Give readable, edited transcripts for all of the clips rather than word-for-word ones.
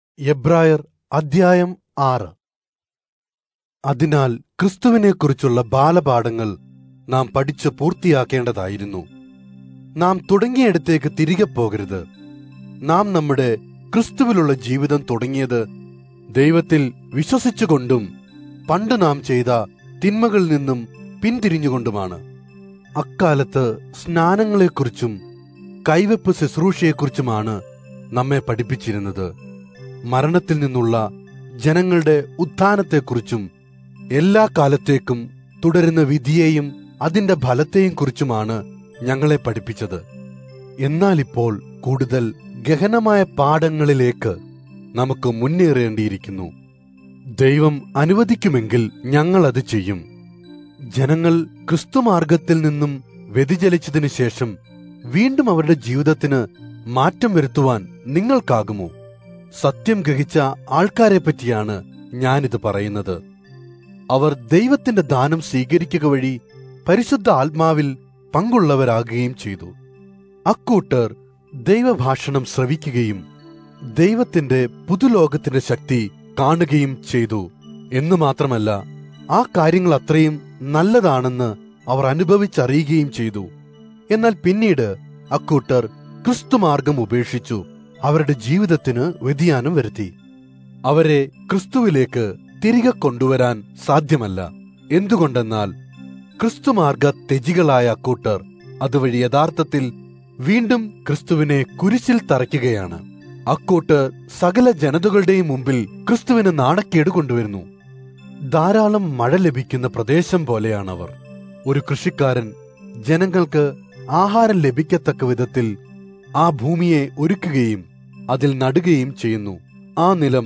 എബ്രായർ അധ്യായം 6. അതിനാൽ ക്രിസ്തുവിനെക്കുറിച്ചുള്ള ബാലപാഠങ്ങൾ നാം പഠിച്ച് പൂർത്തിയാക്കേണ്ടതായിരുന്നു. നാം തുടങ്ങിയിടത്തേക്ക് തിരികെ പോകരുത്. നാം നമ്മുടെ ക്രിസ്തുവിലുള്ള ജീവിതം തുടങ്ങിയത് ദൈവത്തിൽ വിശ്വസിച്ചുകൊണ്ടും പണ്ട് നാം ചെയ്ത തിന്മകളിൽ നിന്നും പിന്തിരിഞ്ഞുകൊണ്ടുമാണ്. അക്കാലത്ത് സ്നാനങ്ങളെക്കുറിച്ചും കൈവെപ്പ് ശുശ്രൂഷയെക്കുറിച്ചുമാണ് നമ്മെ പഠിപ്പിച്ചിരുന്നത്. മരണത്തിൽ നിന്നുള്ള ജനങ്ങളുടെ ഉത്ഥാനത്തെക്കുറിച്ചും എല്ലാ കാലത്തേക്കും തുടരുന്ന വിധിയെയും അതിന്റെ ഫലത്തെയും കുറിച്ചുമാണ് ഞങ്ങളെ പഠിപ്പിച്ചത്. എന്നാൽ ഇപ്പോൾ കൂടുതൽ ഗഹനമായ പാഠങ്ങളിലേക്ക് നമുക്ക് മുന്നേറേണ്ടിയിരിക്കുന്നു. ദൈവം അനുവദിക്കുമെങ്കിൽ ഞങ്ങൾ അത് ചെയ്യും. ജനങ്ങൾ ക്രിസ്തുമാർഗത്തിൽ നിന്നും വ്യതിചലിച്ചതിനു ശേഷം വീണ്ടും അവരുടെ ജീവിതത്തിന് മാറ്റം വരുത്തുവാൻ നിങ്ങൾക്കാകുമോ? സത്യം ഗ്രഹിച്ച ആൾക്കാരെ പറ്റിയാണ് ഞാനിത് പറയുന്നത്. അവർ ദൈവത്തിന്റെ ദാനം സ്വീകരിക്കുക വഴി പരിശുദ്ധ ആത്മാവിൽ പങ്കുള്ളവരാകുകയും ചെയ്തു. അക്കൂട്ടർ ദൈവഭാഷണം ശ്രവിക്കുകയും ദൈവത്തിന്റെ പുതുലോകത്തിന്റെ ശക്തി കാണുകയും ചെയ്തു എന്നു മാത്രമല്ല, ആ കാര്യങ്ങൾ അത്രയും നല്ലതാണെന്ന് അവർ അനുഭവിച്ചറിയുകയും ചെയ്തു. എന്നാൽ പിന്നീട് അക്കൂട്ടർ ക്രിസ്തുമാർഗം ഉപേക്ഷിച്ചു അവരുടെ ജീവിതത്തിന് വ്യതിയാനം വരുത്തി. അവരെ ക്രിസ്തുവിലേക്ക് തിരികെ കൊണ്ടുവരാൻ സാധ്യമല്ല. എന്തുകൊണ്ടെന്നാൽ ക്രിസ്തുമാർഗ ത്യജികളായ അക്കൂട്ടർ അതുവഴി യഥാർത്ഥത്തിൽ വീണ്ടും ക്രിസ്തുവിനെ കുരിശിൽ തറയ്ക്കുകയാണ്. അക്കൂട്ടർ സകല ജനതകളുടെയും മുമ്പിൽ ക്രിസ്തുവിന് നാണക്കേട് കൊണ്ടുവരുന്നു. ധാരാളം മഴ ലഭിക്കുന്ന പ്രദേശം പോലെയാണവർ. ഒരു കൃഷിക്കാരൻ ജനങ്ങൾക്ക് ആഹാരം ലഭിക്കത്തക്ക വിധത്തിൽ ആ ഭൂമിയെ ഒരുക്കുകയും അതിൽ നടുകയും ചെയ്യുന്നു. ആ നിലം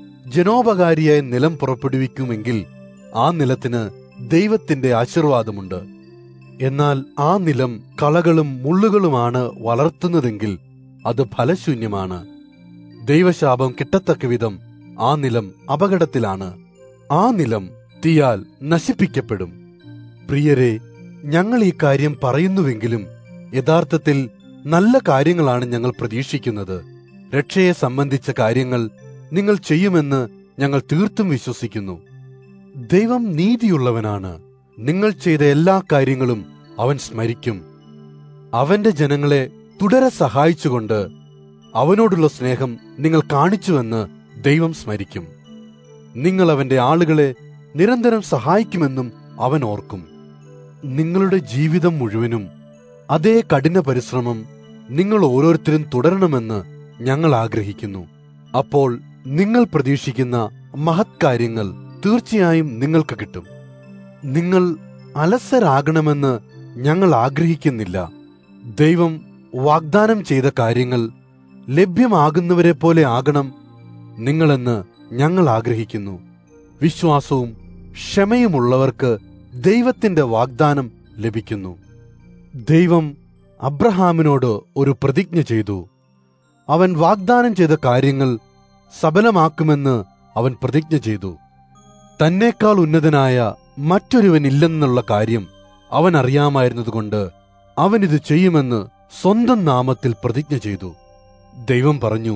ജനോപകാരിയായ നിലം പുറപ്പെടുവിക്കുമെങ്കിൽ ആ നിലത്തിന് ദൈവത്തിന്റെ ആശീർവാദമുണ്ട്. എന്നാൽ ആ നിലം കളകളും മുള്ളുകളുമാണ് വളർത്തുന്നതെങ്കിൽ അത് ഫലശൂന്യമാണ്. ദൈവശാപം കിട്ടത്തക്ക വിധം ആ നിലം അപകടത്തിലാണ്. ആ നിലം തീയാൽ നശിപ്പിക്കപ്പെടും. പ്രിയരെ, ഞങ്ങൾ ഈ കാര്യം പറയുന്നുവെങ്കിലും യഥാർത്ഥത്തിൽ നല്ല കാര്യങ്ങളാണ് ഞങ്ങൾ പ്രതീക്ഷിക്കുന്നത്. രക്ഷയെ സംബന്ധിച്ച കാര്യങ്ങൾ നിങ്ങൾ ചെയ്യുമെന്ന് ഞങ്ങൾ തീർത്തും വിശ്വസിക്കുന്നു. ദൈവം നീതിയുള്ളവനാണ്. നിങ്ങൾ ചെയ്ത എല്ലാ കാര്യങ്ങളും അവൻ സ്മരിക്കും. അവന്റെ ജനങ്ങളെ തുടരെ സഹായിച്ചുകൊണ്ട് അവനോടുള്ള സ്നേഹം നിങ്ങൾ കാണിച്ചുവെന്ന് ദൈവം സ്മരിക്കും. നിങ്ങൾ അവന്റെ ആളുകളെ നിരന്തരം സഹായിക്കുമെന്നും അവൻ ഓർക്കും. നിങ്ങളുടെ ജീവിതം മുഴുവനും അതേ കഠിന പരിശ്രമം നിങ്ങൾ ഓരോരുത്തരും തുടരണമെന്ന് ഞങ്ങൾ ആഗ്രഹിക്കുന്നു. അപ്പോൾ നിങ്ങൾ പ്രതീക്ഷിക്കുന്ന മഹത് കാര്യങ്ങൾ തീർച്ചയായും നിങ്ങൾക്ക് കിട്ടും. നിങ്ങൾ അലസരാകണമെന്ന് ഞങ്ങൾ ആഗ്രഹിക്കുന്നില്ല. ദൈവം വാഗ്ദാനം ചെയ്ത കാര്യങ്ങൾ ലഭ്യമാകുന്നവരെ പോലെ ആകണം നിങ്ങളെന്ന് ഞങ്ങൾ ആഗ്രഹിക്കുന്നു. വിശ്വാസവും ക്ഷമയുമുള്ളവർക്ക് ദൈവത്തിന്റെ വാഗ്ദാനം ലഭിക്കുന്നു. ദൈവം അബ്രഹാമിനോട് ഒരു പ്രതിജ്ഞ ചെയ്തു. അവൻ വാഗ്ദാനം ചെയ്ത കാര്യങ്ങൾ സഫലമാക്കുമെന്ന് അവൻ പ്രതിജ്ഞ ചെയ്തു. തന്നേക്കാൾ ഉന്നതനായ മറ്റൊരുവനില്ലെന്നുള്ള കാര്യം അവൻ അറിയാമായിരുന്നതുകൊണ്ട് അവൻ ഇത് ചെയ്യുമെന്ന് സ്വന്തം നാമത്തിൽ പ്രതിജ്ഞ ചെയ്തു. ദൈവം പറഞ്ഞു,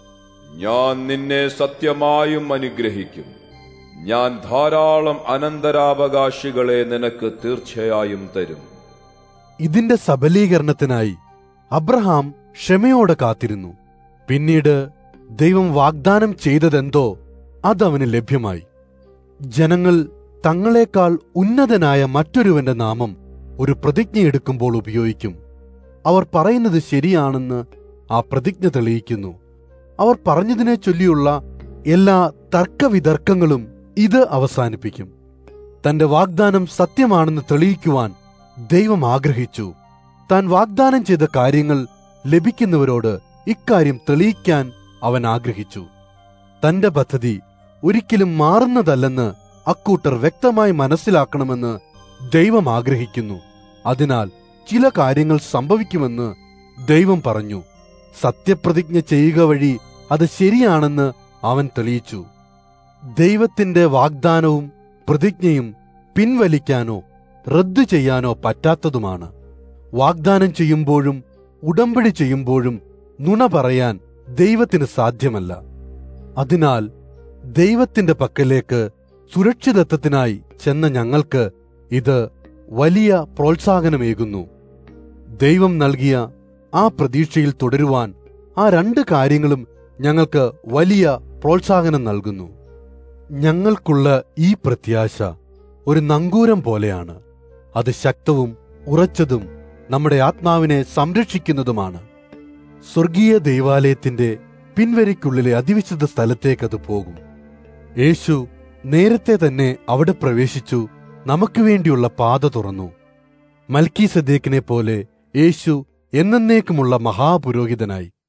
ഞാൻ നിന്നെ സത്യമായും അനുഗ്രഹിക്കും. ഞാൻ ധാരാളം അനന്തരാവകാശികളെ നിനക്ക് തീർച്ചയായും തരും. ഇതിന്റെ സബലീകരണത്തിനായി അബ്രഹാം ക്ഷമയോടെ കാത്തിരുന്നു. പിന്നീട് ദൈവം വാഗ്ദാനം ചെയ്തതെന്തോ അതവന് ലഭ്യമായി. ജനങ്ങൾ തങ്ങളെക്കാൾ ഉന്നതനായ മറ്റൊരുവന്റെ നാമം ഒരു പ്രതിജ്ഞയെടുക്കുമ്പോൾ ഉപയോഗിക്കും. അവർ പറയുന്നത് ശരിയാണെന്ന് ആ പ്രതിജ്ഞ തെളിയിക്കുന്നു. അവർ പറഞ്ഞതിനെ ചൊല്ലിയുള്ള എല്ലാ തർക്കവിതർക്കങ്ങളും ഇത് അവസാനിപ്പിക്കും. തന്റെ വാഗ്ദാനം സത്യമാണെന്ന് തെളിയിക്കുവാൻ ദൈവം ആഗ്രഹിച്ചു. താൻ വാഗ്ദാനം ചെയ്ത കാര്യങ്ങൾ ലഭിക്കുന്നവരോട് ഇക്കാര്യം തെളിയിക്കാൻ അവൻ ആഗ്രഹിച്ചു. തന്റെ പദ്ധതി ഒരിക്കലും മാറുന്നതല്ലെന്ന് അക്കൂട്ടർ വ്യക്തമായി മനസ്സിലാക്കണമെന്ന് ദൈവം ആഗ്രഹിക്കുന്നു. അതിനാൽ ചില കാര്യങ്ങൾ സംഭവിക്കുമെന്ന് ദൈവം പറഞ്ഞു. സത്യപ്രതിജ്ഞ ചെയ്യുക വഴി അത് ശരിയാണെന്ന് അവൻ തെളിയിച്ചു. ദൈവത്തിന്റെ വാഗ്ദാനവും പ്രതിജ്ഞയും പിൻവലിക്കാനോ റദ്ദു ചെയ്യാനോ പറ്റാത്തതുമാണ്. വാഗ്ദാനം ചെയ്യുമ്പോഴും ഉടമ്പടി ചെയ്യുമ്പോഴും നുണ പറയാൻ ദൈവത്തിന് സാധ്യമല്ല. അതിനാൽ ദൈവത്തിന്റെ പക്കലേക്ക് സുരക്ഷിതത്വത്തിനായി ചെന്ന ഞങ്ങൾക്ക് ഇത് വലിയ പ്രോത്സാഹനമേകുന്നു. ദൈവം നൽകിയ ആ പ്രതീക്ഷയിൽ തുടരുവാൻ ആ 2 കാര്യങ്ങളും ഞങ്ങൾക്ക് വലിയ പ്രോത്സാഹനം നൽകുന്നു. ഞങ്ങൾക്കുള്ള ഈ പ്രത്യാശ ഒരു നങ്കൂരം പോലെയാണ്. അത് ശക്തവും ഉറച്ചതും നമ്മുടെ ആത്മാവിനെ സംരക്ഷിക്കുന്നതുമാണ്. സ്വർഗീയ ദൈവാലയത്തിന്റെ പിൻവരിക്കുള്ളിലെ അതിവിശുദ്ധ സ്ഥലത്തേക്കത് പോകും. യേശു നേരത്തെ തന്നെ അവിടെ പ്രവേശിച്ചു നമുക്ക് വേണ്ടിയുള്ള പാത തുറന്നു. മൽക്കീസദേക്കിനെ പോലെ യേശു എന്നേക്കുമുള്ള മഹാപുരോഹിതനായി.